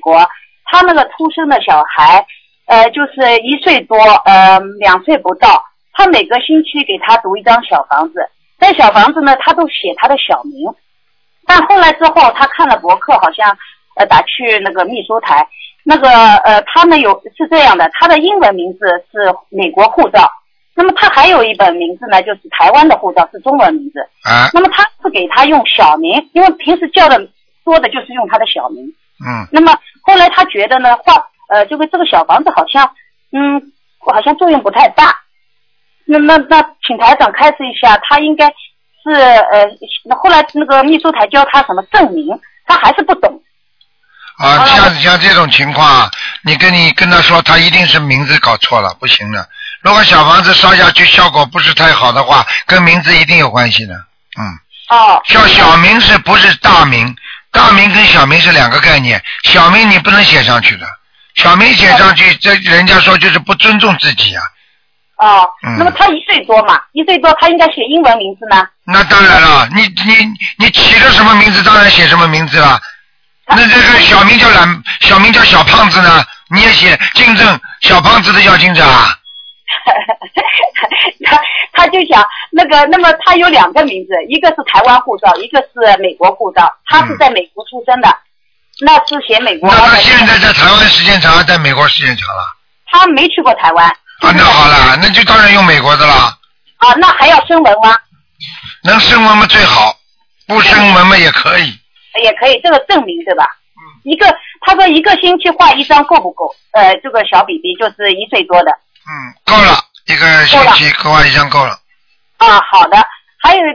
国，他那个出生的小孩，就是1岁多，2岁不到，他每个星期给他读一张小房子，在小房子呢，他都写他的小名，但后来之后他看了博客，好像打去那个秘书台，那个他们是这样的，他的英文名字是美国护照，那么他还有一本名字呢，就是台湾的护照是中文名字，那么他是给他用小名，因为平时叫的多的就是用他的小名，那么后来他觉得呢这个小房子好像作用不太大，那请台长开示一下，他应该是后来那个秘书台教他什么证明，他还是不懂。 像这种情况，你跟他说，他一定是名字搞错了，不行的。如果小房子烧下去效果不是太好的话，跟名字一定有关系的。叫小名是不是大名？大名跟小名是两个概念，小名你不能写上去的，小名写上去，这人家说就是不尊重自己啊。 那么他1岁多嘛，1岁多他应该写英文名字呢？ 那当然了，你起了什么名字，当然写什么名字了。那这个小名叫小胖子呢，你也写金正小胖子的要金正啊？ 他就想那么他有2个名字，一个是台湾护照，一个是美国护照，他是在美国出生的，那是写美国。 那他现在在台湾时间长，在美国时间长了？ 他没去过台湾。 那好了，那就当然用美国的了。 那还要声纹吗？ 能声纹嘛最好，不声纹嘛也可以。 也可以，这个证明对吧？他说1个星期画1张够不够？这个小 BB 就是1岁多的。 够了，1个星期画1张够了。 好的。还有